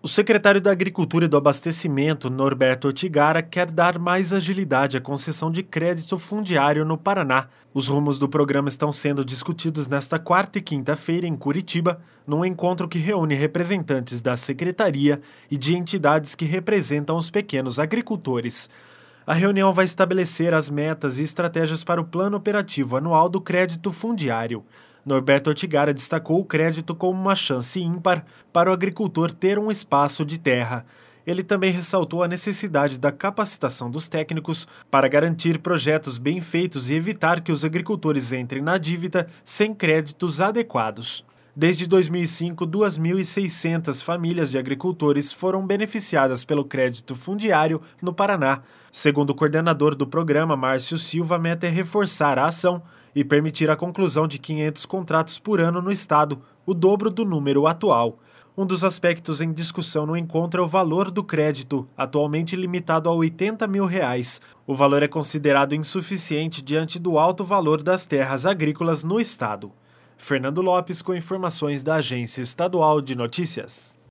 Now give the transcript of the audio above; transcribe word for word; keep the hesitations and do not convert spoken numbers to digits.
O secretário da Agricultura e do Abastecimento, Norberto Ortigara, quer dar mais agilidade à concessão de crédito fundiário no Paraná. Os rumos do programa estão sendo discutidos nesta quarta e quinta-feira em Curitiba, num encontro que reúne representantes da secretaria e de entidades que representam os pequenos agricultores. A reunião vai estabelecer as metas e estratégias para o plano operativo anual do crédito fundiário. Norberto Ortigara destacou o crédito como uma chance ímpar para o agricultor ter um espaço de terra. Ele também ressaltou a necessidade da capacitação dos técnicos para garantir projetos bem feitos e evitar que os agricultores entrem na dívida sem créditos adequados. Desde dois mil e cinco, duas mil e seiscentas famílias de agricultores foram beneficiadas pelo crédito fundiário no Paraná. Segundo o coordenador do programa, Márcio Silva, a meta é reforçar a ação e permitir a conclusão de quinhentos contratos por ano no estado, o dobro do número atual. Um dos aspectos em discussão no encontro é o valor do crédito, atualmente limitado a oitenta mil reais. O valor é considerado insuficiente diante do alto valor das terras agrícolas no estado. Fernando Lopes com informações da Agência Estadual de Notícias.